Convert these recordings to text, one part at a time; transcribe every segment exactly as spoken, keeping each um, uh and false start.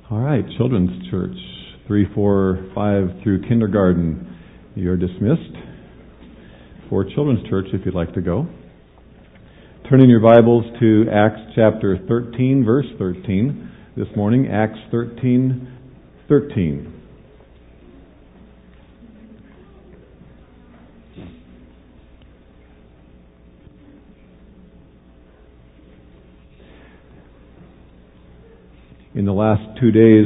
All right, Children's Church, three, four, five through kindergarten, you're dismissed. For Children's Church, if you'd like to go. Turn in your Bibles to Acts chapter thirteen, verse thirteen. This morning, Acts thirteen, thirteen. In the last two days,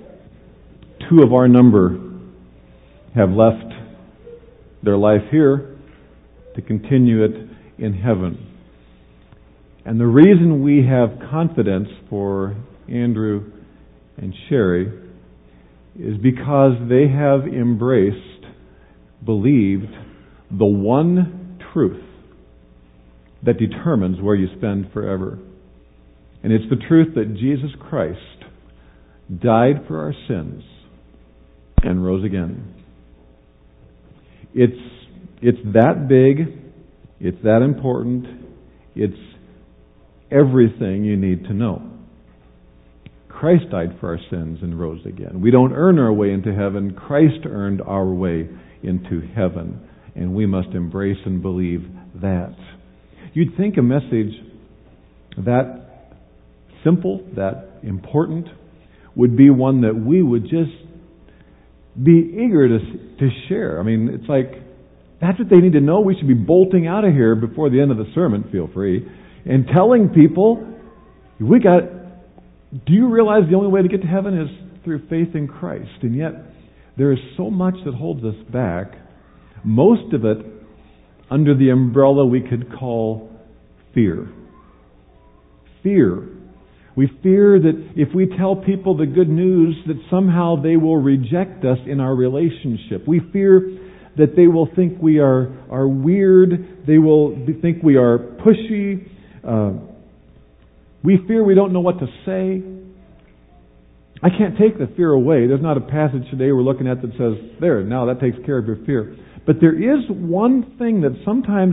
two of our number have left their life here to continue it in heaven. And the reason we have confidence for Andrew and Sherry is because they have embraced, believed the one truth that determines where you spend forever. And it's the truth that Jesus Christ died for our sins and rose again. It's it's that big, it's that important, it's everything you need to know. Christ died for our sins and rose again. We don't earn our way into heaven. Christ earned our way into heaven. And we must embrace and believe that. You'd think a message that simple, that important, would be one that we would just be eager to to share. I mean, it's like, that's what they need to know. We should be bolting out of here before the end of the sermon, feel free, and telling people, we got, do you realize the only way to get to heaven is through faith in Christ? And yet, there is so much that holds us back, most of it under the umbrella we could call fear. Fear. We fear that if we tell people the good news, that somehow they will reject us in our relationship. We fear that they will think we are, are weird. They will think we are pushy. Uh, we fear we don't know what to say. I can't take the fear away. There's not a passage today we're looking at that says, there, now that takes care of your fear. But there is one thing that sometimes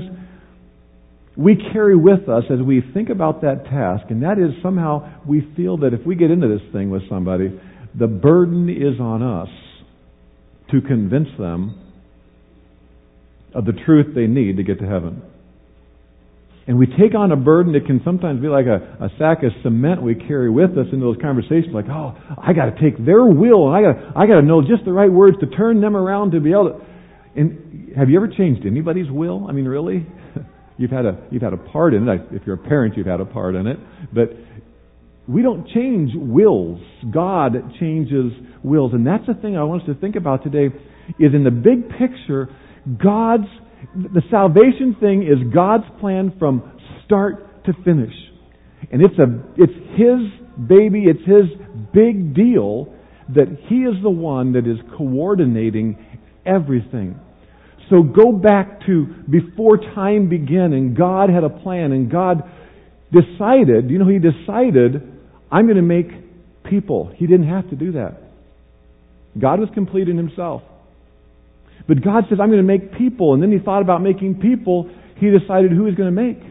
we carry with us as we think about that task, and that is somehow we feel that if we get into this thing with somebody, the burden is on us to convince them of the truth they need to get to heaven. And we take on a burden that can sometimes be like a, a sack of cement we carry with us into those conversations, like, oh, I got to take their will, and I got I got to know just the right words to turn them around to be able to. And have you ever changed anybody's will? I mean, really? You've had a you've had a part in it. If you're a parent, you've had a part in it. But we don't change wills. God changes wills. And that's the thing I want us to think about today, is in the big picture, God's, the salvation thing is God's plan from start to finish. And it's a it's His baby, it's His big deal that He is the one that is coordinating everything. So go back to before time began, and God had a plan, and God decided, you know, He decided, I'm going to make people. He didn't have to do that. God was complete in Himself. But God says, I'm going to make people, and then He thought about making people. He decided who He's going to make.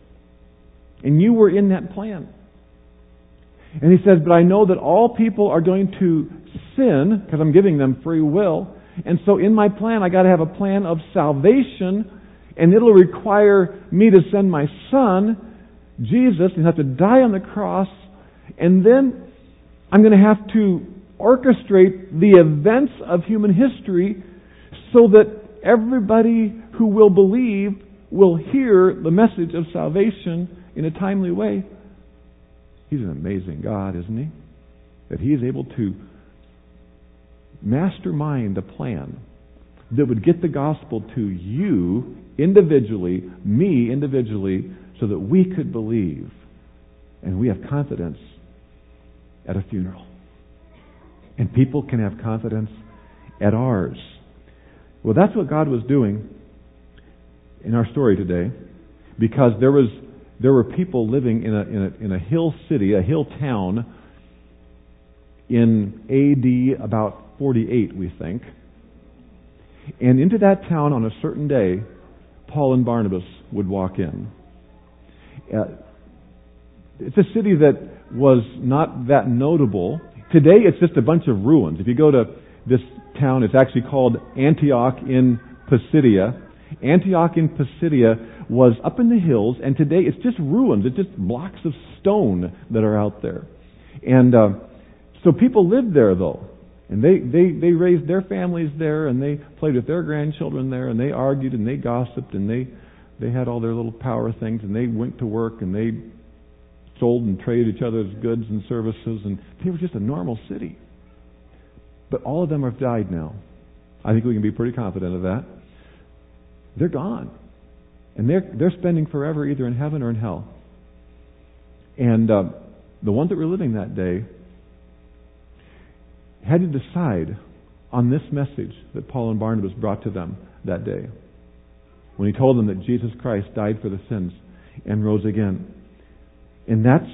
And you were in that plan. And He says, but I know that all people are going to sin, because I'm giving them free will. And so in my plan, I got to have a plan of salvation, and it'll require me to send my Son, Jesus, and have to die on the cross, and then I'm going to have to orchestrate the events of human history so that everybody who will believe will hear the message of salvation in a timely way. He's an amazing God, isn't He? That He is able to mastermind a plan that would get the gospel to you individually, me individually, so that we could believe. And we have confidence at a funeral. And people can have confidence at ours. Well, that's what God was doing in our story today, because there was there were people living in a in a, in a hill city, a hill town, in A D about forty-eight, we think. And into that town on a certain day, Paul and Barnabas would walk in. Uh, it's a city that was not that notable. Today it's just a bunch of ruins. If you go to this town, it's actually called Antioch in Pisidia. Antioch in Pisidia was up in the hills, and today it's just ruins. It's just blocks of stone that are out there. And uh, so people lived there, though. And they, they, they raised their families there, and they played with their grandchildren there, and they argued, and they gossiped, and they, they had all their little power things, and they went to work, and they sold and traded each other's goods and services, and they were just a normal city. But all of them have died now. I think we can be pretty confident of that. They're gone. And they're, they're spending forever either in heaven or in hell. And uh, the ones that were living that day had to decide on this message that Paul and Barnabas brought to them that day, when he told them that Jesus Christ died for the sins and rose again. And that's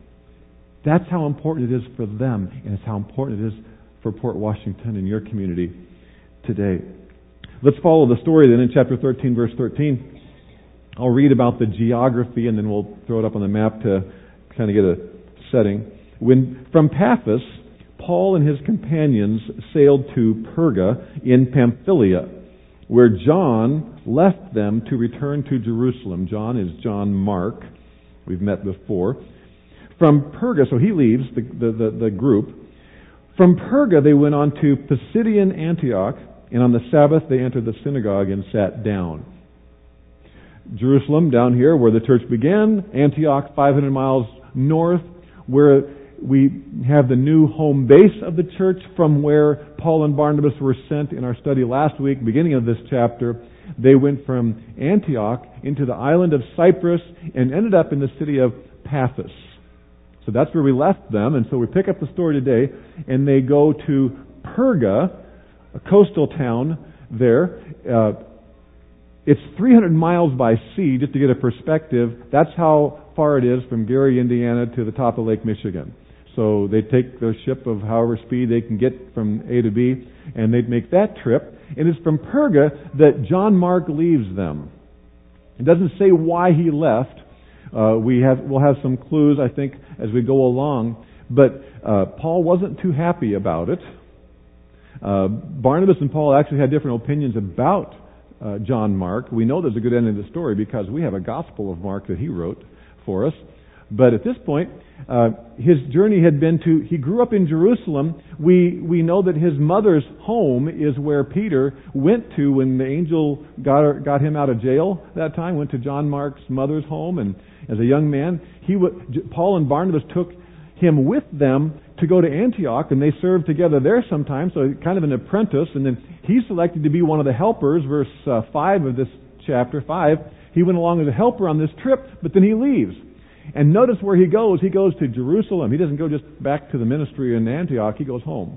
that's how important it is for them, and it's how important it is for Port Washington and your community today. Let's follow the story then in chapter thirteen, verse thirteen. I'll read about the geography, and then we'll throw it up on the map to kind of get a setting. When from Paphos, Paul and his companions sailed to Perga in Pamphylia, where John left them to return to Jerusalem. John is John Mark. We've met before. From Perga, so he leaves the, the, the, the group. From Perga, they went on to Pisidian Antioch, and on the Sabbath they entered the synagogue and sat down. Jerusalem, down here, where the church began. Antioch, five hundred miles north, where we have the new home base of the church, from where Paul and Barnabas were sent in our study last week, beginning of this chapter. They went from Antioch into the island of Cyprus and ended up in the city of Paphos. So that's where we left them, and so we pick up the story today, and they go to Perga, a coastal town there. Uh, it's three hundred miles by sea, just to get a perspective. That's how far it is from Gary, Indiana to the top of Lake Michigan. So they take their ship of however speed they can get from A to B, and they'd make that trip. And it's from Perga that John Mark leaves them. It doesn't say why he left. Uh, we have, we'll have some clues, I think, as we go along. But uh, Paul wasn't too happy about it. Uh, Barnabas and Paul actually had different opinions about uh, John Mark. We know there's a good ending to the story because we have a Gospel of Mark that he wrote for us. But at this point, uh, his journey had been to, he grew up in Jerusalem. We we know that his mother's home is where Peter went to when the angel got her, got him out of jail that time, went to John Mark's mother's home. And as a young man, he w- Paul and Barnabas took him with them to go to Antioch, and they served together there sometimes, so kind of an apprentice. And then he selected to be one of the helpers, verse uh, five of this chapter five. He went along as a helper on this trip, but then he leaves. And notice where he goes. He goes to Jerusalem. He doesn't go just back to the ministry in Antioch. He goes home.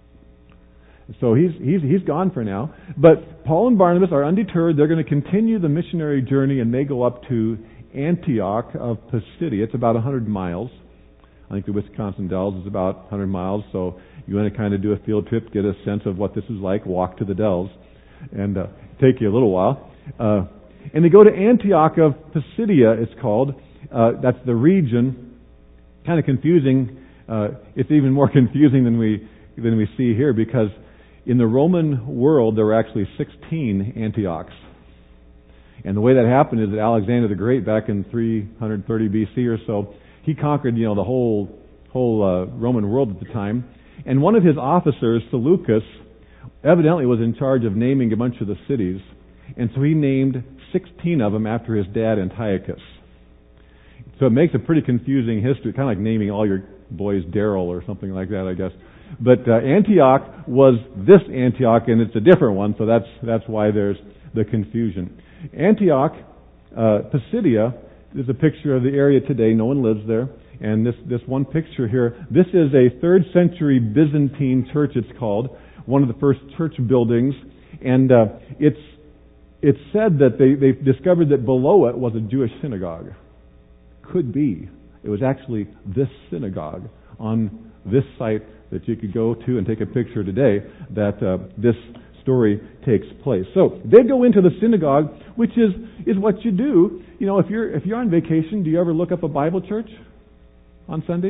So he's he's he's gone for now. But Paul and Barnabas are undeterred. They're going to continue the missionary journey, and they go up to Antioch of Pisidia. It's about one hundred miles. I think the Wisconsin Dells is about one hundred miles. So you want to kind of do a field trip, get a sense of what this is like, walk to the Dells, and uh, take you a little while. Uh, and they go to Antioch of Pisidia, it's called. Uh, that's the region. Kind of confusing. Uh, it's even more confusing than we than we see here, because in the Roman world there were actually sixteen Antiochs. And the way that happened is that Alexander the Great, back in three hundred thirty B C or so, he conquered, you know, the whole whole uh, Roman world at the time. And one of his officers, Seleucus, evidently was in charge of naming a bunch of the cities, and so he named sixteen of them after his dad, Antiochus. So it makes a pretty confusing history, kind of like naming all your boys Daryl or something like that, I guess. But uh, Antioch was this Antioch, and it's a different one, so that's that's why there's the confusion. Antioch, uh, Pisidia, is a picture of the area today. No one lives there. And this, this one picture here, this is a third century Byzantine church, it's called, one of the first church buildings. And uh, it's it's said that they, they discovered that below it was a Jewish synagogue. Could be. It was actually this synagogue on this site that you could go to and take a picture today that uh, this story takes place. So they go into the synagogue, which is is what you do. You know, if you're if you're on vacation, do you ever look up a Bible church on Sunday?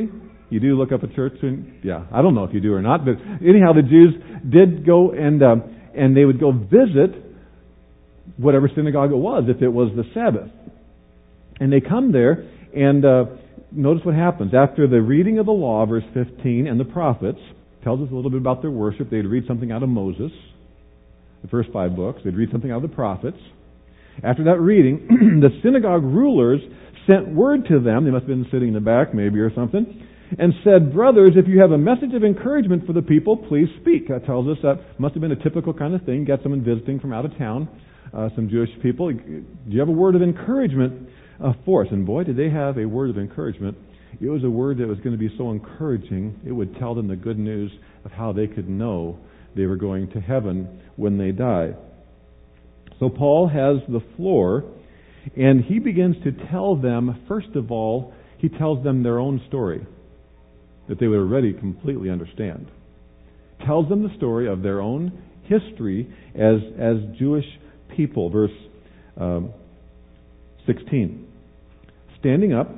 You do look up a church, and yeah, I don't know if you do or not, but anyhow, the Jews did go and um, and they would go visit whatever synagogue it was, if it was the Sabbath. And they come there, and uh, notice what happens. After the reading of the law, verse fifteen, and the prophets, tells us a little bit about their worship. They'd read something out of Moses, the first five books. They'd read something out of the prophets. After that reading, the synagogue rulers sent word to them, they must have been sitting in the back maybe or something, and said, brothers, if you have a message of encouragement for the people, please speak. That tells us that must have been a typical kind of thing. Get someone visiting from out of town, uh, some Jewish people. Do you have a word of encouragement uh, for us? And boy, did they have a word of encouragement. It was a word that was going to be so encouraging, it would tell them the good news of how they could know they were going to heaven when they die. So Paul has the floor, and he begins to tell them, first of all, he tells them their own story that they would already completely understand. Tells them the story of their own history as as Jewish people. Verse um, sixteen. Standing up,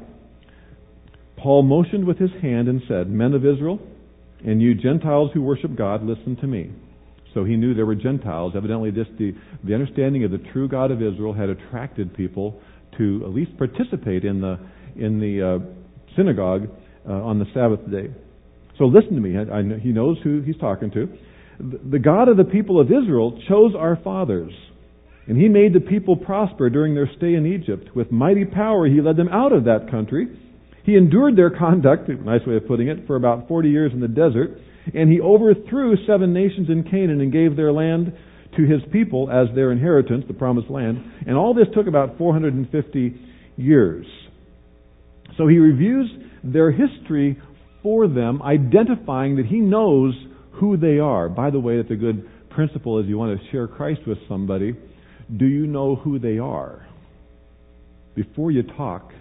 Paul motioned with his hand and said, men of Israel, and you Gentiles who worship God, listen to me. So he knew there were Gentiles. Evidently, just the, the understanding of the true God of Israel had attracted people to at least participate in the in the uh, synagogue uh, on the Sabbath day. So listen to me. I, I know, he knows who he's talking to. The God of the people of Israel chose our fathers, and He made the people prosper during their stay in Egypt. With mighty power, He led them out of that country. He endured their conduct, a nice way of putting it, for about forty years in the desert. And He overthrew seven nations in Canaan and gave their land to His people as their inheritance, the promised land. And all this took about four hundred fifty years. So he reviews their history for them, identifying that he knows who they are. By the way, that's a good principle as you want to share Christ with somebody. Do you know who they are? Before you talk,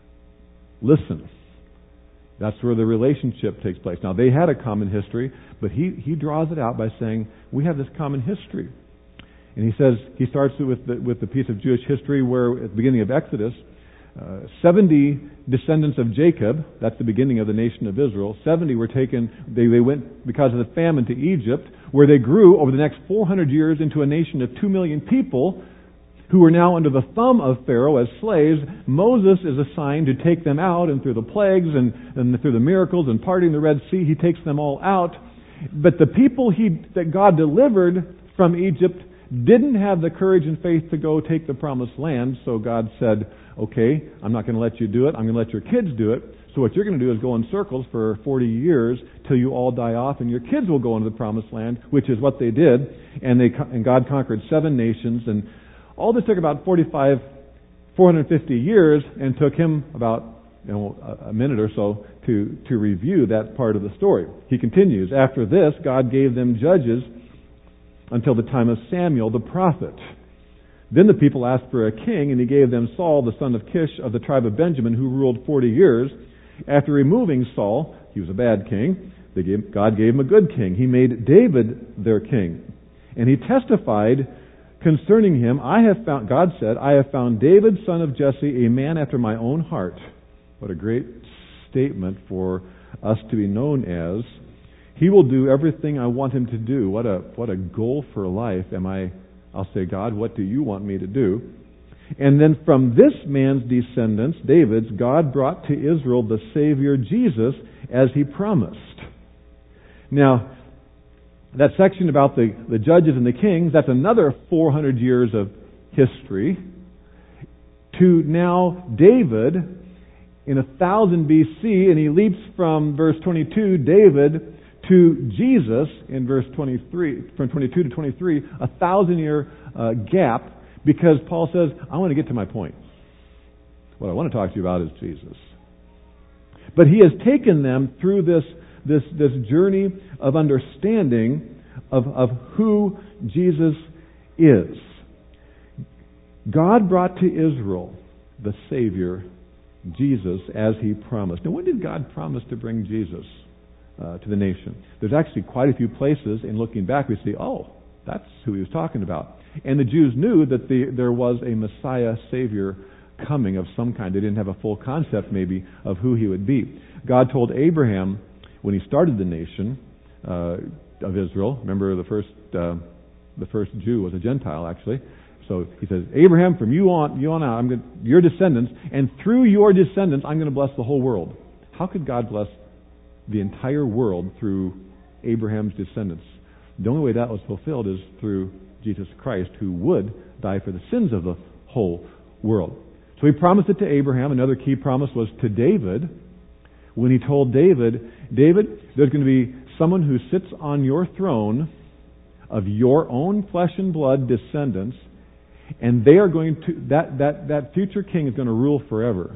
listen. That's where the relationship takes place. Now, they had a common history, but he, he draws it out by saying, we have this common history. And he says, he starts with the, with the piece of Jewish history where, at the beginning of Exodus, uh, seventy descendants of Jacob, that's the beginning of the nation of Israel, seventy were taken, they, they went because of the famine to Egypt, where they grew over the next four hundred years into a nation of two million people, who are now under the thumb of Pharaoh as slaves. Moses is assigned to take them out, and through the plagues and, and through the miracles and parting the Red Sea, he takes them all out. But the people he, that God delivered from Egypt didn't have the courage and faith to go take the promised land, so God said, okay, I'm not going to let you do it, I'm going to let your kids do it. So what you're going to do is go in circles for forty years till you all die off, and your kids will go into the promised land, which is what they did. And they and God conquered seven nations, and all this took about forty-five, four hundred fifty years, and took him about you know, a minute or so to, to review that part of the story. He continues, after this, God gave them judges until the time of Samuel the prophet. Then the people asked for a king, and he gave them Saul, the son of Kish of the tribe of Benjamin, who ruled forty years. After removing Saul, he was a bad king, they gave, God gave him a good king. He made David their king. And he testified concerning him, I have found, God said, I have found David, son of Jesse, a man after my own heart. What a great statement for us to be known as. He will do everything I want him to do. What a what a goal for life. Am I, I'll say, God, what do you want me to do? And then from this man's descendants, David's, God brought to Israel the Savior Jesus as He promised. Now, that section about the, the judges and the kings, that's another four hundred years of history. To now David in one thousand B C, and he leaps from verse twenty-two, David, to Jesus in verse twenty-three, from twenty-two to twenty-three, a thousand year uh, gap, because Paul says, I want to get to my point. What I want to talk to you about is Jesus. But he has taken them through this This this journey of understanding of, of who Jesus is. God brought to Israel the Savior, Jesus, as He promised. Now, when did God promise to bring Jesus uh, to the nation? There's actually quite a few places, in looking back, we see, oh, that's who He was talking about. And the Jews knew that the, there was a Messiah, Savior coming of some kind. They didn't have a full concept, maybe, of who he would be. God told Abraham when he started the nation uh, of Israel. Remember, the first uh, the first Jew was a Gentile, actually. So he says, Abraham, from you on, you on out, I'm going to, your descendants, and through your descendants, I'm going to bless the whole world. How could God bless the entire world through Abraham's descendants? The only way that was fulfilled is through Jesus Christ, who would die for the sins of the whole world. So he promised it to Abraham. Another key promise was to David, when he told David, David, there's going to be someone who sits on your throne of your own flesh and blood descendants, and they are going to, that, that, that future king is going to rule forever.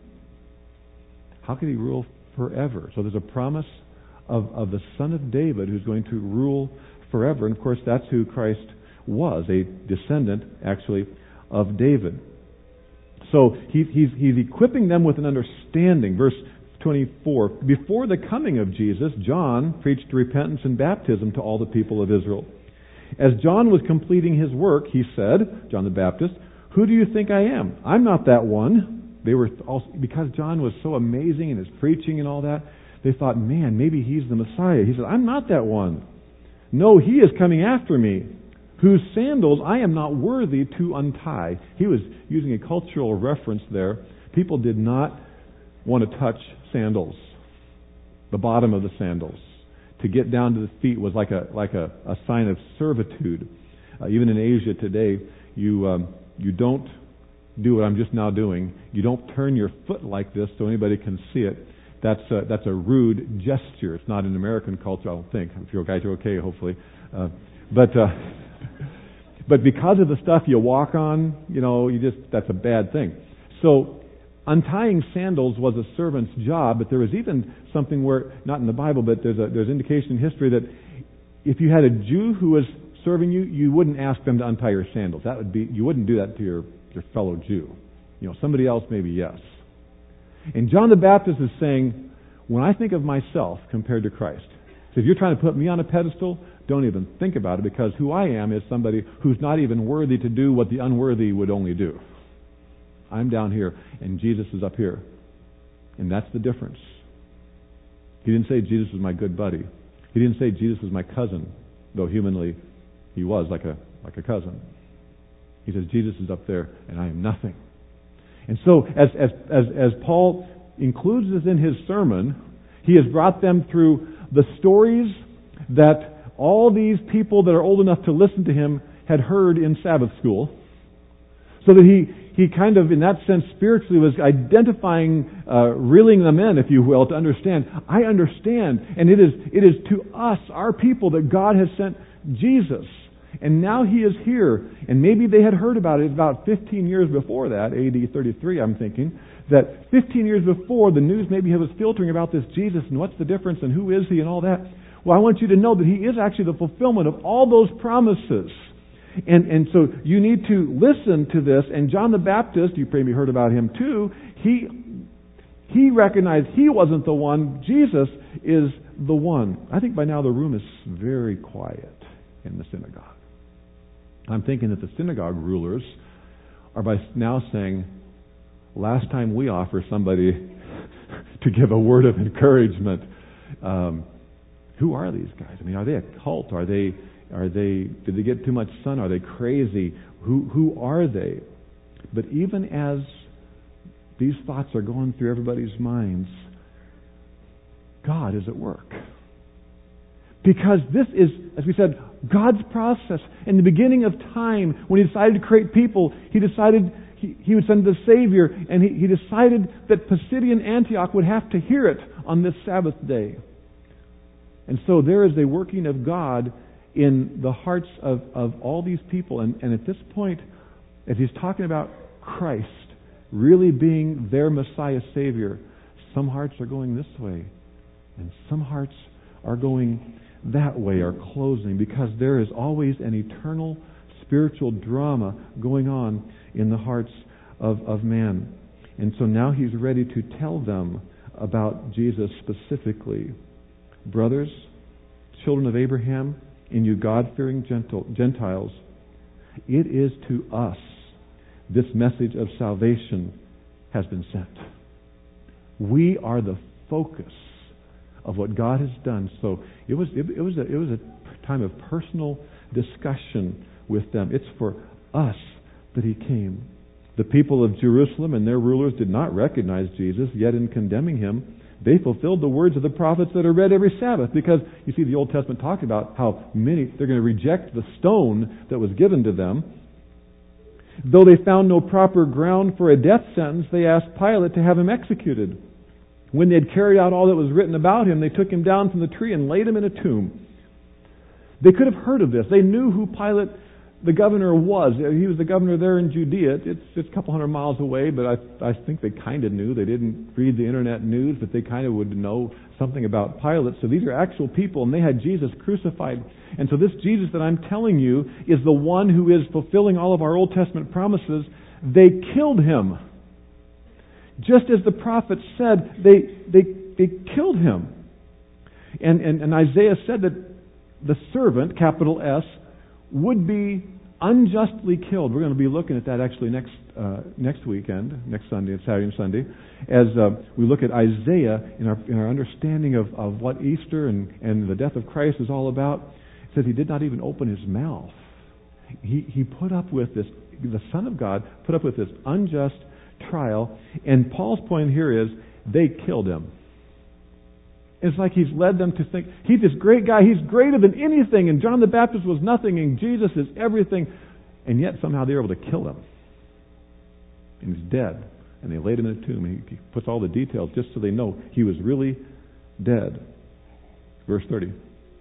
How can he rule forever? So there's a promise of, of the son of David who's going to rule forever. And of course, that's who Christ was, a descendant, actually, of David. So he, he's, he's equipping them with an understanding. Verse twenty-four, before the coming of Jesus, John preached repentance and baptism to all the people of Israel. As John was completing his work, he said, John the Baptist, who do you think I am? I'm not that one. They were also, because John was so amazing in his preaching and all that, they thought, man, maybe he's the Messiah. He said, I'm not that one. No, he is coming after me, whose sandals I am not worthy to untie. He was using a cultural reference there. People did not want to touch sandals, the bottom of the sandals. To get down to the feet was like a like a, a sign of servitude. Uh, even in Asia today, you um, you don't do what I'm just now doing. You don't turn your foot like this so anybody can see it. That's a, that's a rude gesture. It's not in American culture, I don't think. If you guys are okay, hopefully. Uh, but uh, but because of the stuff you walk on, you know, you just that's a bad thing. So untying sandals was a servant's job, but there was even something where, not in the Bible, but there's a there's indication in history that if you had a Jew who was serving you, you wouldn't ask them to untie your sandals. That would be you wouldn't do that to your, your fellow Jew. You know, somebody else maybe yes. And John the Baptist is saying, when I think of myself compared to Christ, so if you're trying to put me on a pedestal, don't even think about it, because who I am is somebody who's not even worthy to do what the unworthy would only do. I'm down here, and Jesus is up here. And that's the difference. He didn't say Jesus was my good buddy. He didn't say Jesus was my cousin, though humanly he was like a like a cousin. He says Jesus is up there, and I am nothing. And so, as as as, as Paul includes this in his sermon, he has brought them through the stories that all these people that are old enough to listen to him had heard in Sabbath school, so that he He kind of, in that sense, spiritually was identifying, uh, reeling them in, if you will, to understand. I understand, and it is it is to us, our people, that God has sent Jesus. And now He is here. And maybe they had heard about it about fifteen years before that, A D thirty-three, I'm thinking, that fifteen years before, the news maybe was filtering about this Jesus, and what's the difference, and who is He, and all that. Well, I want you to know that He is actually the fulfillment of all those promises. And and so you need to listen to this. And John the Baptist, you probably heard about him too, he he recognized he wasn't the one. Jesus is the one. I think by now the room is very quiet in the synagogue. I'm thinking that the synagogue rulers are by now saying, last time we offer somebody to give a word of encouragement, um, who are these guys? I mean, are they a cult? Are they... Are they, did they get too much sun? Are they crazy? Who, who are they? But even as these thoughts are going through everybody's minds, God is at work. Because this is, as we said, God's process. In the beginning of time, when He decided to create people, He decided He, he would send the Savior, and he, he decided that Pisidian Antioch would have to hear it on this Sabbath day. And so there is a working of God in the hearts of, of all these people. And, and at this point, as He's talking about Christ really being their Messiah Savior, some hearts are going this way, and some hearts are going that way, are closing, because there is always an eternal spiritual drama going on in the hearts of, of man. And so now He's ready to tell them about Jesus specifically. Brothers, children of Abraham, and you God-fearing Gentiles, it is to us this message of salvation has been sent. We are the focus of what God has done. So it was it, it was a, it was a time of personal discussion with them. It's for us that He came. The people of Jerusalem and their rulers did not recognize Jesus, yet in condemning Him, they fulfilled the words of the prophets that are read every Sabbath. Because, you see, the Old Testament talked about how many, they're going to reject the stone that was given to them. Though they found no proper ground for a death sentence, they asked Pilate to have Him executed. When they had carried out all that was written about Him, they took Him down from the tree and laid Him in a tomb. They could have heard of this. They knew who Pilate, the governor, was. He was the governor there in Judea. It's, it's a couple hundred miles away, but I, I think they kind of knew. They didn't read the internet news, but they kind of would know something about Pilate. So these are actual people, and they had Jesus crucified. And so this Jesus that I'm telling you is the one who is fulfilling all of our Old Testament promises. They killed Him. Just as the prophets said, they they, they killed Him. And, and, and Isaiah said that the servant, capital S, would be unjustly killed. We're going to be looking at that actually next uh, next weekend, next Sunday, Saturday and Sunday, as uh, we look at Isaiah in our in our understanding of, of what Easter and, and the death of Christ is all about. It says He did not even open His mouth. He he put up with this. The Son of God put up with this unjust trial. And Paul's point here is they killed Him. It's like He's led them to think, He's this great guy, He's greater than anything, and John the Baptist was nothing, and Jesus is everything. And yet somehow they were able to kill Him. And He's dead. And they laid Him in a tomb. He puts all the details just so they know He was really dead. Verse thirty.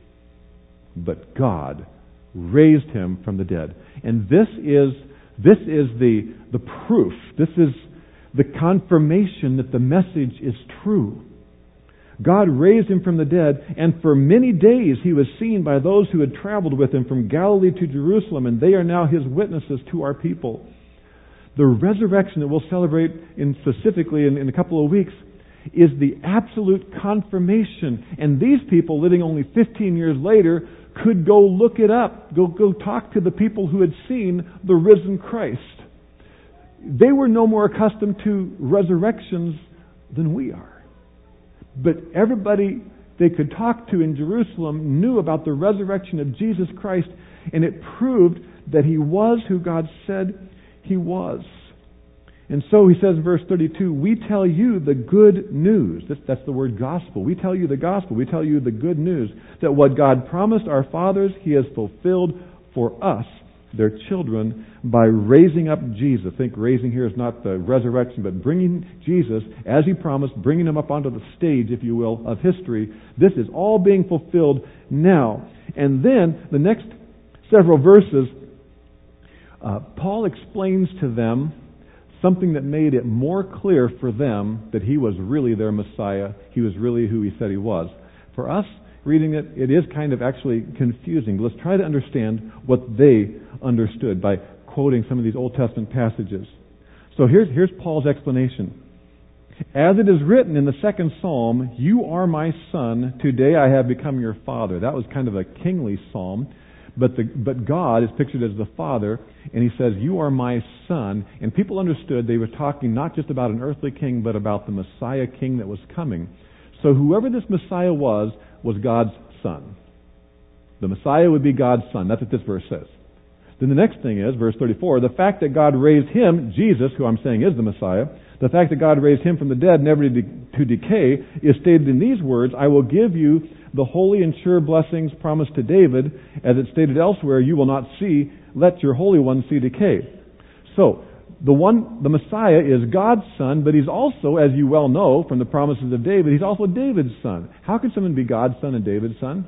But God raised Him from the dead. And this is this is the the proof. This is the confirmation that the message is true. God raised Him from the dead, and for many days He was seen by those who had traveled with Him from Galilee to Jerusalem, and they are now His witnesses to our people. The resurrection that we'll celebrate in specifically in, in a couple of weeks is the absolute confirmation. And these people, living only fifteen years later, could go look it up, go, go talk to the people who had seen the risen Christ. They were no more accustomed to resurrections than we are. But everybody they could talk to in Jerusalem knew about the resurrection of Jesus Christ, and it proved that He was who God said He was. And so He says in verse thirty-two, we tell you the good news. That's, that's the word gospel. We tell you the gospel. We tell you the good news that what God promised our fathers, He has fulfilled for us, their children, by raising up Jesus. Think raising here is not the resurrection, but bringing Jesus, as He promised, bringing Him up onto the stage, if you will, of history. This is all being fulfilled now. And then, the next several verses, uh, Paul explains to them something that made it more clear for them that He was really their Messiah. He was really who He said He was. For us, reading it, it is kind of actually confusing. But let's try to understand what they understood by quoting some of these Old Testament passages. So here's, here's Paul's explanation. As it is written in the second psalm, you are my son, today I have become your father. That was kind of a kingly psalm. But the, but God is pictured as the Father, and He says, you are my son. And people understood they were talking not just about an earthly king, but about the Messiah king that was coming. So whoever this Messiah was, was God's son. The Messiah would be God's son. That's what this verse says. Then the next thing is, verse thirty-four, the fact that God raised Him, Jesus, who I'm saying is the Messiah, the fact that God raised Him from the dead, never to, de- to decay, is stated in these words, I will give you the holy and sure blessings promised to David, as it's stated elsewhere, you will not see, let your Holy One see decay. So, the one, the Messiah is God's son, but He's also, as you well know from the promises of David, He's also David's son. How can someone be God's son and David's son?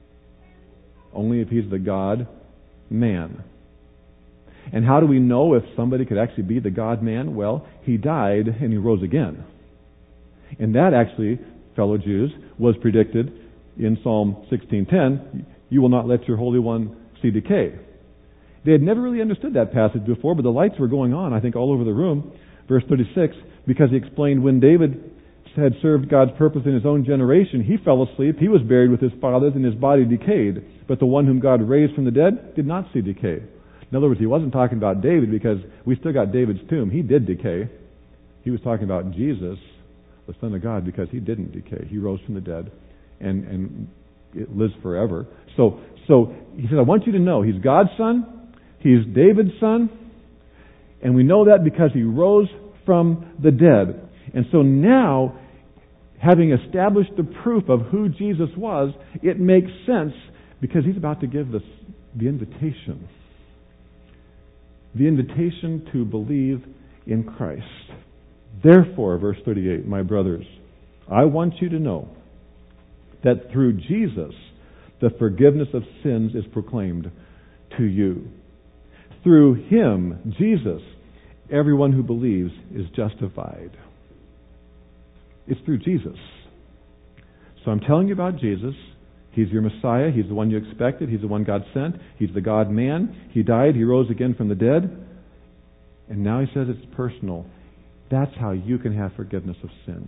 Only if he's the God-man. And how do we know if somebody could actually be the God-man? Well, He died and He rose again. And that actually, fellow Jews, was predicted in Psalm sixteen ten, you will not let your Holy One see decay. They had never really understood that passage before, but the lights were going on, I think, all over the room. Verse thirty-six, because he explained when David had served God's purpose in his own generation, he fell asleep, he was buried with his fathers, and his body decayed. But the one whom God raised from the dead did not see decay. In other words, he wasn't talking about David because we still got David's tomb. He did decay. He was talking about Jesus, the Son of God, because he didn't decay. He rose from the dead and, and it lives forever. So, so he said, I want you to know he's God's son, he's David's son, and we know that because he rose from the dead. And so now, having established the proof of who Jesus was, it makes sense because he's about to give this, the invitation. The invitation to believe in Christ. Therefore, verse thirty-eight, my brothers, I want you to know that through Jesus, the forgiveness of sins is proclaimed to you. Through Him, Jesus, everyone who believes is justified. It's through Jesus. So I'm telling you about Jesus. He's your Messiah. He's the one you expected. He's the one God sent. He's the God-man. He died. He rose again from the dead. And now He says it's personal. That's how you can have forgiveness of sin.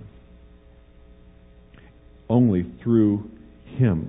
Only through Him.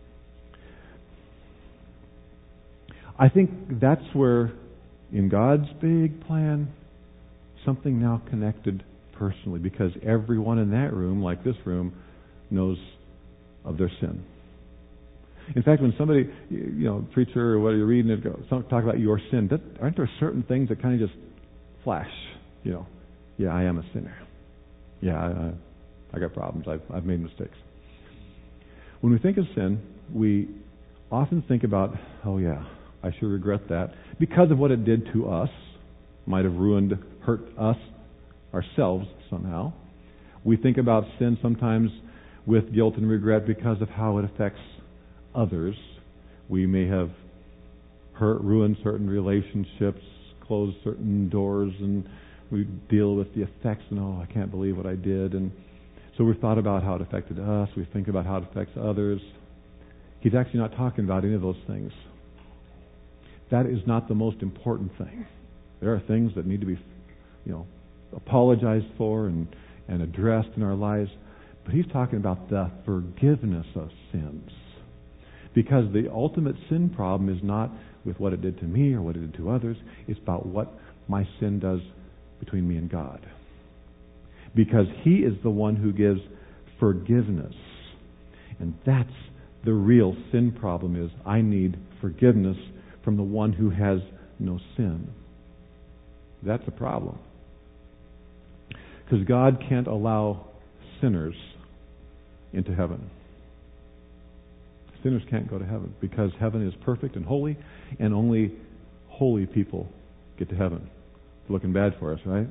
I think that's where, in God's big plan, something now connected personally, because everyone in that room, like this room, knows of their sin. In fact, when somebody, you know, preacher or what you're reading, it goes, talk about your sin, that, aren't there certain things that kind of just flash? You know, yeah, I am a sinner. Yeah, I, I, I got problems. I've, I've made mistakes. When we think of sin, we often think about, oh yeah, I sure regret that, because of what it did to us. Might have ruined, hurt us, ourselves somehow. We think about sin sometimes with guilt and regret because of how it affects others. We may have hurt, ruined certain relationships, closed certain doors, and we deal with the effects, and oh, I can't believe what I did. And so we've thought about how it affected us. We think about how it affects others. He's actually not talking about any of those things. That is not the most important thing. There are things that need to be, you know, apologized for and, and addressed in our lives. But he's talking about the forgiveness of sins. Because the ultimate sin problem is not with what it did to me or what it did to others. It's about what my sin does between me and God. Because He is the one who gives forgiveness. And that's the real sin problem, is I need forgiveness from the one who has no sin. That's a problem. Because God can't allow sinners into heaven. Sinners can't go to heaven because heaven is perfect and holy, and only holy people get to heaven. It's looking bad for us, right?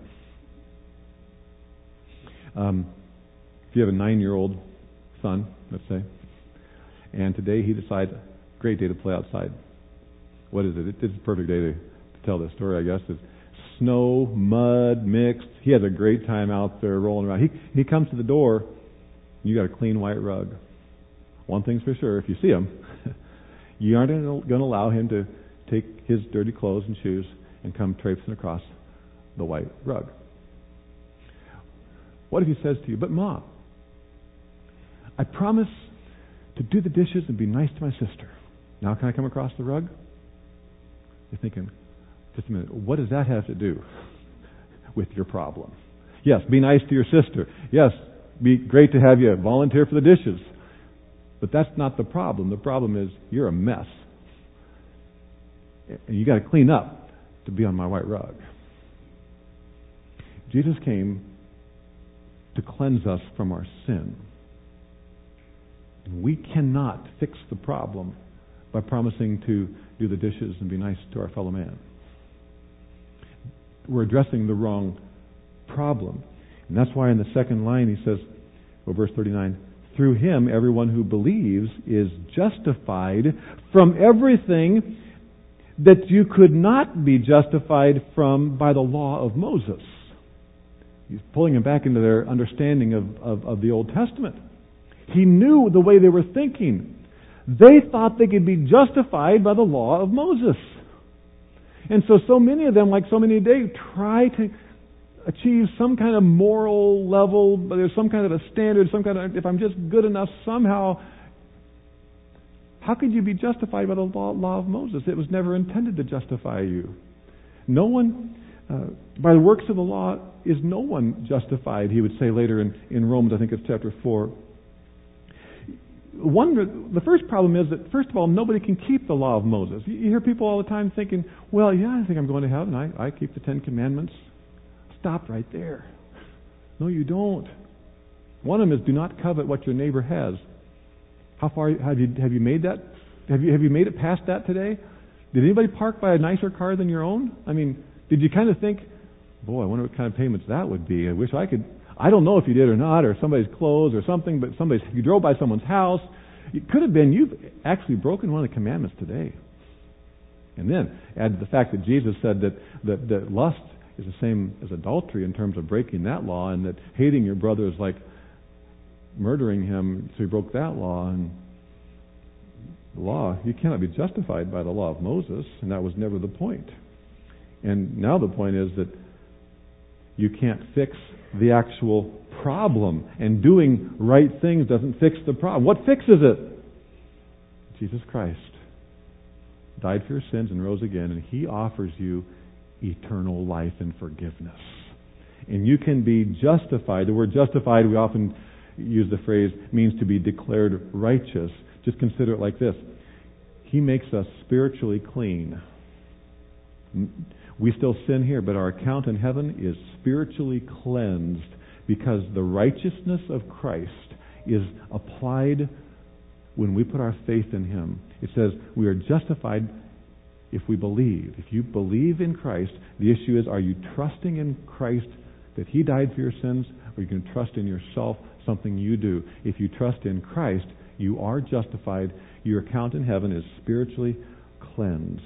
Um, if you have a nine-year-old son, let's say, and today he decides, great day to play outside. What is it? It's a perfect day to, to tell this story, I guess. It's snow, mud, mixed. He has a great time out there rolling around. He he comes to the door, you got a clean white rug. One thing's for sure, if you see him, you aren't going to allow him to take his dirty clothes and shoes and come traipsing across the white rug. What if he says to you, but Mom, I promise to do the dishes and be nice to my sister. Now can I come across the rug? You're thinking, just a minute, what does that have to do with your problem? Yes, be nice to your sister. Yes, be great to have you volunteer for the dishes. But that's not the problem. The problem is you're a mess. And you got to clean up to be on my white rug. Jesus came to cleanse us from our sin. We cannot fix the problem by promising to do the dishes and be nice to our fellow man. We're addressing the wrong problem. And that's why in the second line he says, well, verse thirty-nine, through Him everyone who believes is justified from everything that you could not be justified from by the law of Moses. He's pulling them back into their understanding of, of, of the Old Testament. He knew the way they were thinking. They thought they could be justified by the law of Moses. And so, so many of them, like so many today, try to achieve some kind of moral level, but there's some kind of a standard, some kind of, if I'm just good enough somehow, how How could you be justified by the law, law of Moses? It was never intended to justify you. No one, uh, by the works of the law, is no one justified, he would say later in, in Romans, I think it's chapter four. One, the first problem is that, first of all, nobody can keep the law of Moses. You hear people all the time thinking, well, yeah, I think I'm going to heaven. I, I keep the Ten Commandments. Stop right there. No, you don't. One of them is do not covet what your neighbor has. How far have you have you made that? Have you have you made it past that today? Did anybody park by a nicer car than your own? I mean, did you kind of think, boy, I wonder what kind of payments that would be. I wish I could. I don't know if you did or not, or somebody's clothes or something, but somebody's you drove by someone's house. It could have been you've actually broken one of the commandments today. And then add the fact that Jesus said that that, that lust is the same as adultery in terms of breaking that law, and that hating your brother is like murdering him, so he broke that law. And the law, you cannot be justified by the law of Moses, and that was never the point. And now the point is that you can't fix the actual problem, and doing right things doesn't fix the problem. What fixes it? Jesus Christ died for your sins and rose again, and He offers you eternal life and forgiveness. And you can be justified. The word justified, we often use the phrase, means to be declared righteous. Just consider it like this. He makes us spiritually clean. We still sin here, but our account in heaven is spiritually cleansed because the righteousness of Christ is applied when we put our faith in Him. It says we are justified if we believe. If you believe in Christ, the issue is, are you trusting in Christ that He died for your sins, or you can trust in yourself, something you do? If you trust in Christ, you are justified. Your account in heaven is spiritually cleansed.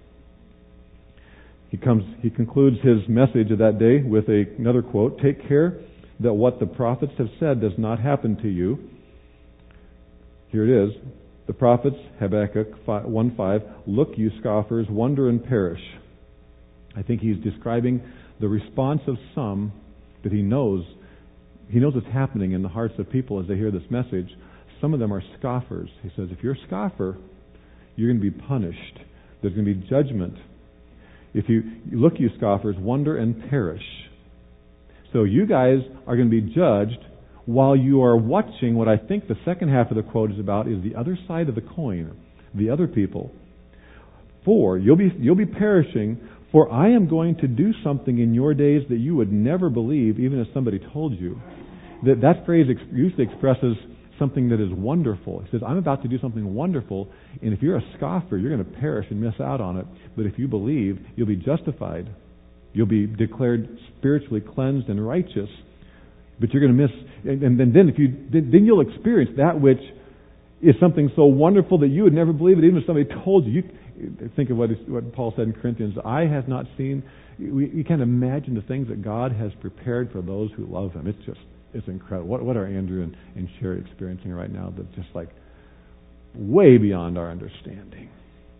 He comes. He concludes his message of that day with a, another quote: "Take care that what the prophets have said does not happen to you." Here it is. The prophets, Habakkuk one five, "Look, you scoffers, wonder and perish." I think he's describing the response of some that he knows. He knows what's happening in the hearts of people as they hear this message. Some of them are scoffers. He says, if you're a scoffer, you're going to be punished. There's going to be judgment. If you look, you scoffers, wonder and perish. So you guys are going to be judged while you are watching what I think the second half of the quote is about, is the other side of the coin, the other people. For you'll be you'll be perishing, for I am going to do something in your days that you would never believe, even if somebody told you. That that phrase usually expresses something that is wonderful. It says, I'm about to do something wonderful, and if you're a scoffer, you're going to perish and miss out on it. But if you believe, you'll be justified. You'll be declared spiritually cleansed and righteous. But you're going to miss, and, and then, then if you then you'll experience that which is something so wonderful that you would never believe it, even if somebody told you. You think of what, is, what Paul said in Corinthians, "Eye has not seen." We, we can't imagine the things that God has prepared for those who love Him. It's just It's incredible. What, what are Andrew and, and Sherry experiencing right now that's just like way beyond our understanding?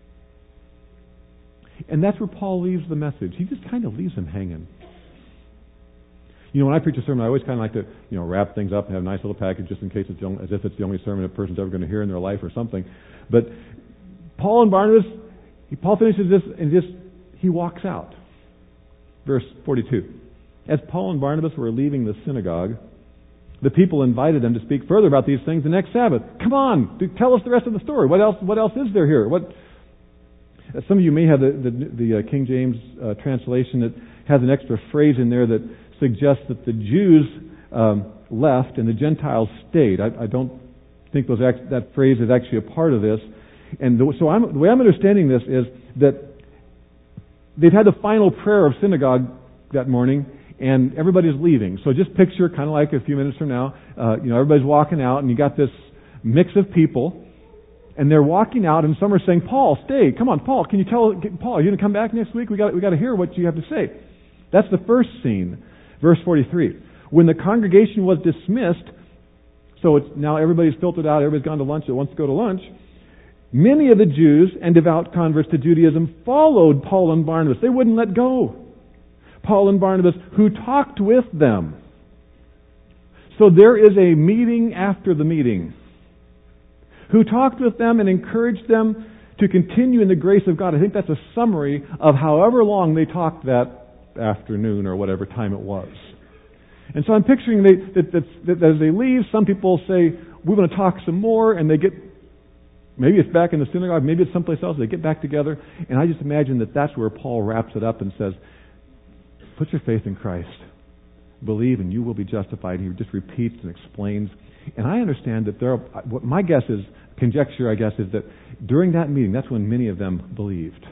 And that's where Paul leaves the message. He just kind of leaves them hanging. You know, when I preach a sermon, I always kind of like to, you know, wrap things up and have a nice little package just in case it's the only, as if it's the only sermon a person's ever going to hear in their life or something. But Paul and Barnabas, Paul finishes this and just, he walks out. Verse forty-two. As Paul and Barnabas were leaving the synagogue, the people invited them to speak further about these things the next Sabbath. Come on, tell us the rest of the story. What else? What else is there here? What? Some of you may have the the, the uh, King James uh, translation that has an extra phrase in there that suggests that the Jews um, left and the Gentiles stayed. I, I don't think those act, that phrase is actually a part of this. And the, so I'm, the way I'm understanding this is that they've had the final prayer of synagogue that morning, and everybody's leaving. So just picture, kind of like a few minutes from now, uh, you know, everybody's walking out, and you got this mix of people, and they're walking out, and some are saying, "Paul, stay! Come on, Paul! Can you tell Paul? Are you going to come back next week? We got we got to hear what you have to say." That's the first scene, verse forty-three. When the congregation was dismissed, so it's now everybody's filtered out, everybody's gone to lunch that wants to go to lunch. Many of the Jews and devout converts to Judaism followed Paul and Barnabas. They wouldn't let go. Paul and Barnabas, who talked with them. So there is a meeting after the meeting. who talked with them and encouraged them to continue in the grace of God. I think that's a summary of however long they talked that afternoon or whatever time it was. And so I'm picturing they, that, that, that as they leave, some people say, we're going to talk some more, and they get, maybe it's back in the synagogue, maybe it's someplace else, they get back together, and I just imagine that that's where Paul wraps it up and says, put your faith in Christ. Believe and you will be justified. He just repeats and explains. And I understand that there are, what my guess is, conjecture I guess, is that during that meeting, that's when many of them believed.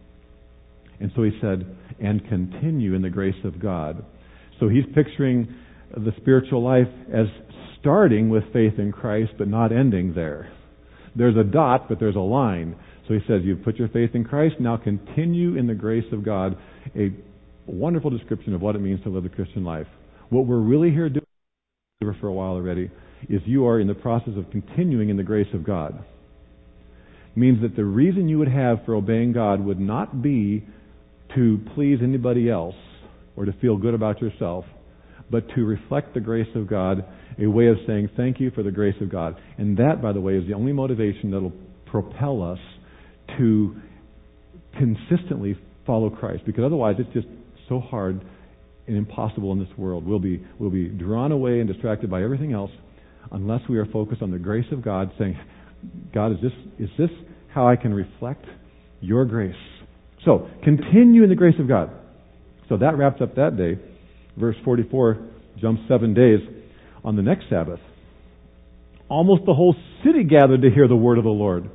And so he said, and continue in the grace of God. So he's picturing the spiritual life as starting with faith in Christ, but not ending there. There's a dot, but there's a line. So he says, you've put your faith in Christ, now continue in the grace of God. A wonderful description of what it means to live the Christian life. What we're really here doing for a while already is you are in the process of continuing in the grace of God. It means that the reason you would have for obeying God would not be to please anybody else or to feel good about yourself, but to reflect the grace of God, a way of saying thank you for the grace of God. And that, by the way, is the only motivation that will propel us to consistently follow Christ, because otherwise it's just so hard and impossible in this world. We'll be we'll be drawn away and distracted by everything else unless we are focused on the grace of God, saying, God, is this is this how I can reflect your grace? So, continue in the grace of God. So that wraps up that day. Verse forty-four jumps seven days. On the next Sabbath, almost the whole city gathered to hear the word of the Lord.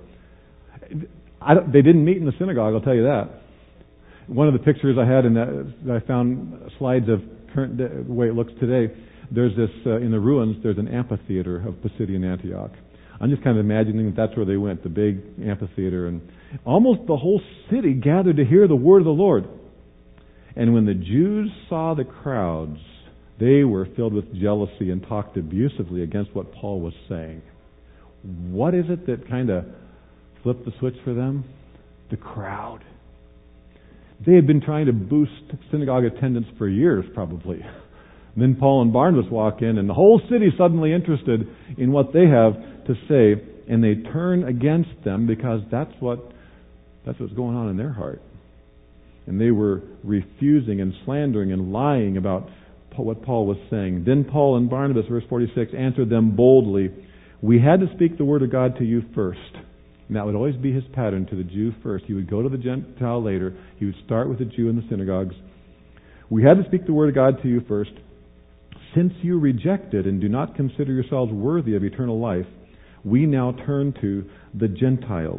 I don't, they didn't meet in the synagogue, I'll tell you that. One of the pictures I had in that, I found slides of current day, the way it looks today. There's this, uh, in the ruins, there's an amphitheater of Pisidian Antioch. I'm just kind of imagining that that's where they went, the big amphitheater. And almost the whole city gathered to hear the word of the Lord. And when the Jews saw the crowds, they were filled with jealousy and talked abusively against what Paul was saying. What is it that kind of flipped the switch for them? The crowd. They had been trying to boost synagogue attendance for years, probably. And then Paul and Barnabas walk in, and the whole city is suddenly interested in what they have to say, and they turn against them because that's what that's what's going on in their heart. And they were refusing and slandering and lying about what Paul was saying. Then Paul and Barnabas, verse forty-six, answered them boldly, we had to speak the word of God to you first. And that would always be his pattern, to the Jew first. He would go to the Gentile later. He would start with the Jew in the synagogues. We had to speak the word of God to you first. Since you rejected and do not consider yourselves worthy of eternal life, we now turn to the Gentiles.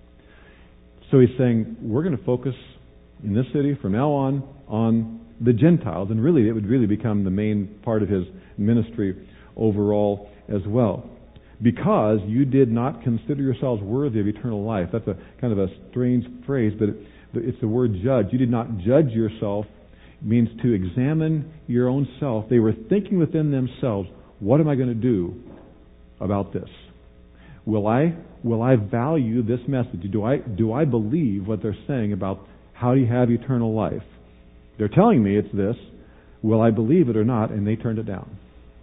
So he's saying, we're going to focus in this city from now on on the Gentiles, and really it would really become the main part of his ministry overall as well. Because you did not consider yourselves worthy of eternal life. That's a kind of a strange phrase, but it, it's the word judge. You did not judge yourself. It means to examine your own self. They were thinking within themselves, what am I going to do about this? Will I will I value this message? Do I do I believe what they're saying about how do you have eternal life? They're telling me it's this. Will I believe it or not? And they turned it down.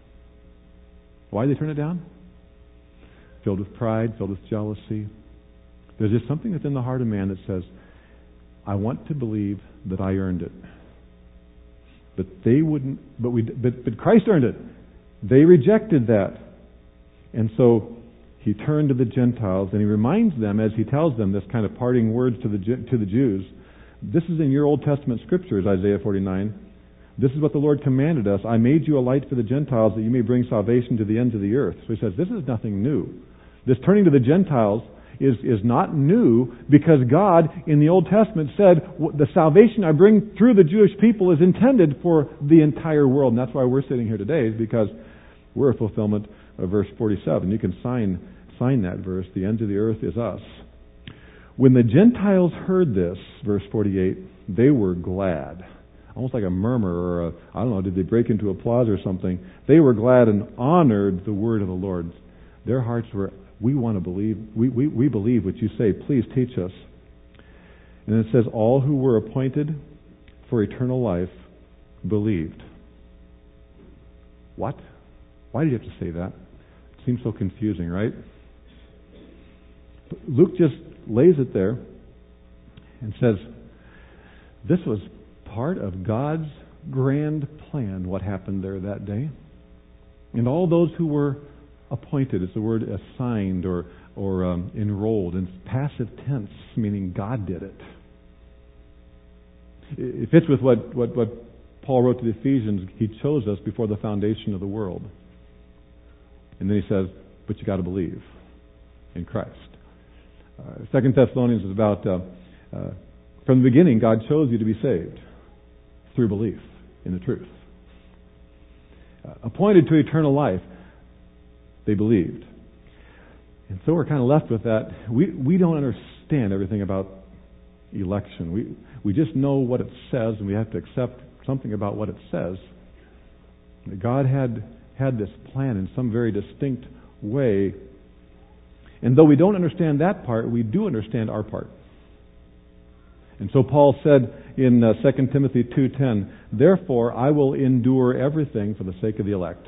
Why did they turn it down? Filled with pride, filled with jealousy. There's just something within the heart of man that says, I want to believe that I earned it. But they wouldn't, but we, but, but Christ earned it. They rejected that. And so he turned to the Gentiles and he reminds them, as he tells them this kind of parting words to the to the Jews, this is in your Old Testament scriptures, Isaiah forty-nine. This is what the Lord commanded us. I made you a light for the Gentiles that you may bring salvation to the ends of the earth. So he says, this is nothing new. This turning to the Gentiles is, is not new, because God in the Old Testament said, the salvation I bring through the Jewish people is intended for the entire world. And that's why we're sitting here today, is because we're a fulfillment of verse forty-seven. You can sign, sign that verse. The ends of the earth is us. When the Gentiles heard this, verse forty-eight, they were glad. Almost like a murmur, or a, I don't know, did they break into applause or something? They were glad and honored the word of the Lord. Their hearts were, we want to believe, we, we, we believe what you say, please teach us. And it says, all who were appointed for eternal life believed. What? Why did you have to say that? It seems so confusing, right? Luke just lays it there and says, this was part of God's grand plan, what happened there that day. And all those who were appointed, it's the word assigned or, or um, enrolled, in passive tense, meaning God did it. It fits with what, what, what Paul wrote to the Ephesians. He chose us before the foundation of the world. And then he says, but you got to believe in Christ. Uh, Second Thessalonians is about, uh, uh, from the beginning, God chose you to be saved through belief in the truth. Uh, appointed to eternal life, they believed. And so we're kind of left with that. We we don't understand everything about election. We we just know what it says, and we have to accept something about what it says. God had had this plan in some very distinct way. And though we don't understand that part, we do understand our part. And so Paul said in uh, Second Timothy two ten, therefore I will endure everything for the sake of the elect.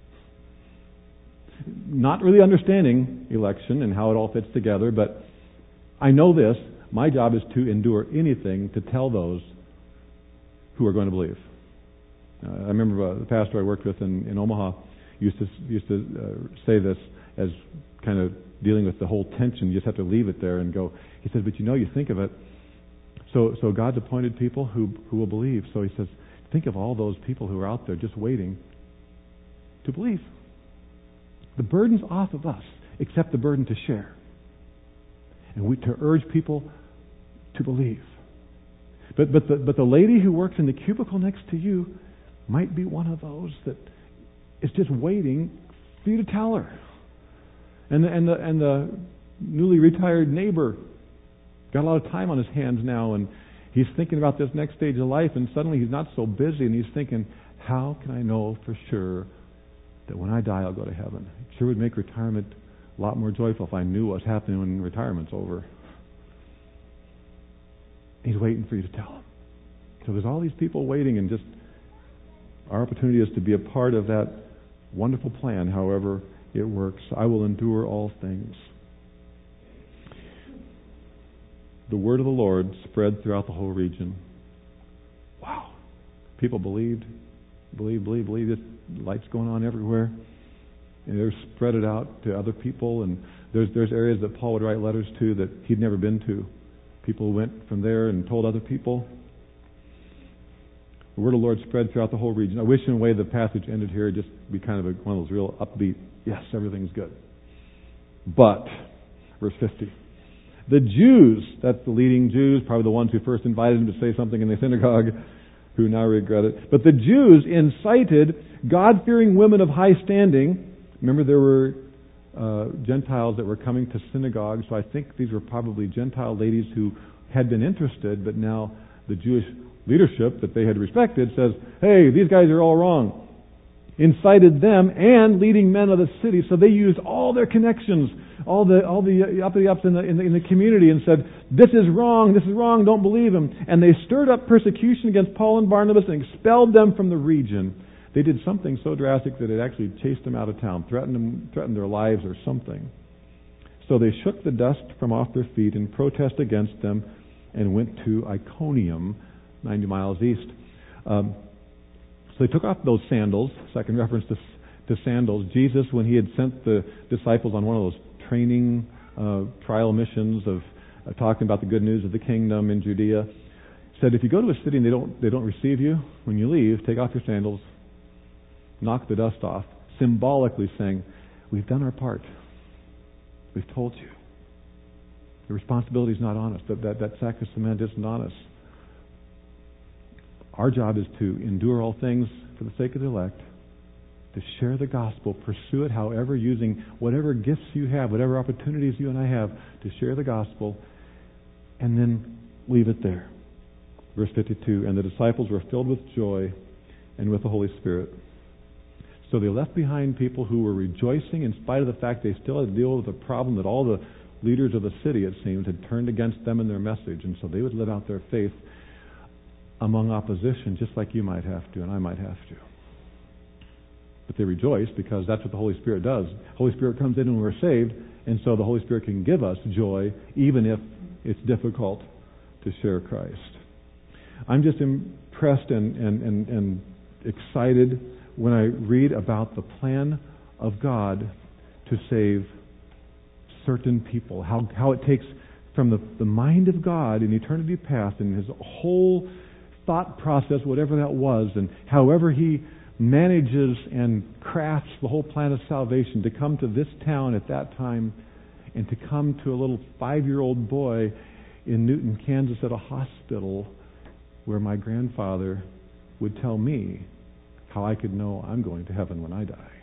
Not really understanding election and how it all fits together, but I know this. My job is to endure anything to tell those who are going to believe. Uh, I remember uh, the pastor I worked with in, in Omaha used to used to uh, say this as kind of dealing with the whole tension. You just have to leave it there and go. He says, but you know, you think of it. So, so God's appointed people who who will believe. So he says, think of all those people who are out there just waiting to believe. The burden's off of us, except the burden to share, and we to urge people to believe. But but the but the lady who works in the cubicle next to you might be one of those that is just waiting for you to tell her. And the, and the and the newly retired neighbor got a lot of time on his hands now, and he's thinking about this next stage of life, and suddenly he's not so busy, and he's thinking, how can I know for sure that when I die I'll go to heaven? It sure would make retirement a lot more joyful if I knew what's happening when retirement's over. He's waiting for you to tell him. So there's all these people waiting, and just our opportunity is to be a part of that wonderful plan, however it works. I will endure all things. The word of the Lord spread throughout the whole region. Wow. People believed, believe, believe, believe. This light's going on everywhere. And they're spread it out to other people. And there's there's areas that Paul would write letters to that he'd never been to. People went from there and told other people. The word of the Lord spread throughout the whole region. I wish in a way the passage ended here, just be kind of a, one of those real upbeat, yes, everything's good. But, verse fifty, the Jews, that's the leading Jews, probably the ones who first invited him to say something in the synagogue, who now regret it. But the Jews incited God-fearing women of high standing. Remember, there were uh, Gentiles that were coming to synagogues, so I think these were probably Gentile ladies who had been interested, but now the Jewish leadership that they had respected says, hey, these guys are all wrong. Incited them and leading men of the city. So they used all their connections, all the all the uppity ups in the, in the in the community, and said, this is wrong, this is wrong, don't believe him. And they stirred up persecution against Paul and Barnabas and expelled them from the region. They did something so drastic that it actually chased them out of town, threatened them, threatened their lives or something. So they shook the dust from off their feet in protest against them and went to Iconium, ninety miles east. Um, so they took off those sandals, second reference to, to sandals. Jesus, when he had sent the disciples on one of those training uh, trial missions of uh, talking about the good news of the kingdom in Judea, said, if you go to a city and they don't they don't receive you, when you leave, take off your sandals, knock the dust off, symbolically saying, we've done our part. We've told you. The responsibility is not on us. That, that, that sack of cement isn't on us. Our job is to endure all things for the sake of the elect, to share the gospel, pursue it however, using whatever gifts you have, whatever opportunities you and I have to share the gospel, and then leave it there. Verse fifty-two, and the disciples were filled with joy and with the Holy Spirit. So they left behind people who were rejoicing in spite of the fact they still had to deal with the problem that all the leaders of the city, it seemed, had turned against them and their message. And so they would live out their faith among opposition, just like you might have to and I might have to. But they rejoice because that's what the Holy Spirit does. The Holy Spirit comes in when we're saved And so the Holy Spirit can give us joy even if it's difficult to share Christ. I'm just impressed and, and, and, and excited when I read about the plan of God to save certain people. How, how it takes from the, the mind of God in eternity past and His whole thought process, whatever that was, and however He manages and crafts the whole plan of salvation to come to this town at that time and to come to a little five-year-old boy in Newton, Kansas at a hospital where my grandfather would tell me how I could know I'm going to heaven when I die.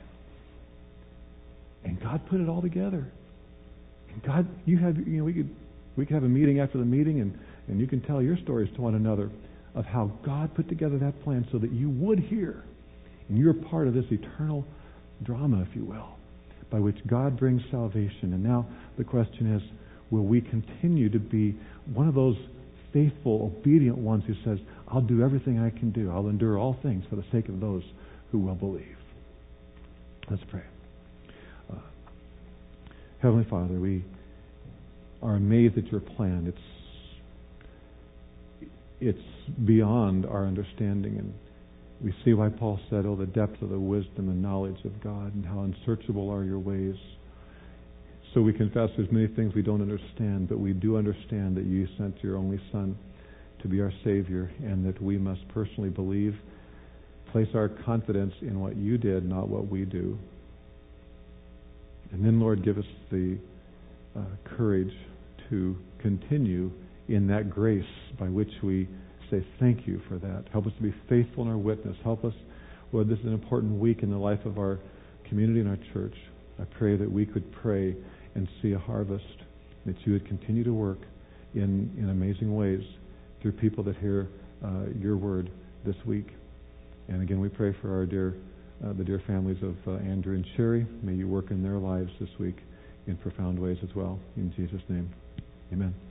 And God put it all together. And God, you have, you know, we could we could have a meeting after the meeting, and, and you can tell your stories to one another of how God put together that plan so that you would hear, and you're part of this eternal drama, if you will, by which God brings salvation. And now the question is, will we continue to be one of those faithful, obedient ones who says, I'll do everything I can do. I'll endure all things for the sake of those who will believe. Let's pray. Uh, Heavenly Father, we are amazed at your plan. It's it's beyond our understanding, and we see why Paul said, oh, the depth of the wisdom and knowledge of God, and how unsearchable are your ways. So we confess there's many things we don't understand, but we do understand that you sent your only Son to be our Savior, and that we must personally believe, place our confidence in what you did, not what we do. And then, Lord, give us the uh, courage to continue in that grace by which we say thank you for that. Help us to be faithful in our witness. Help us, Lord, this is an important week in the life of our community and our church. I pray that we could pray and see a harvest, that you would continue to work in, in amazing ways through people that hear uh, your word this week. And again, we pray for our dear, uh, the dear families of uh, Andrew and Sherry. May you work in their lives this week in profound ways as well. In Jesus' name, amen.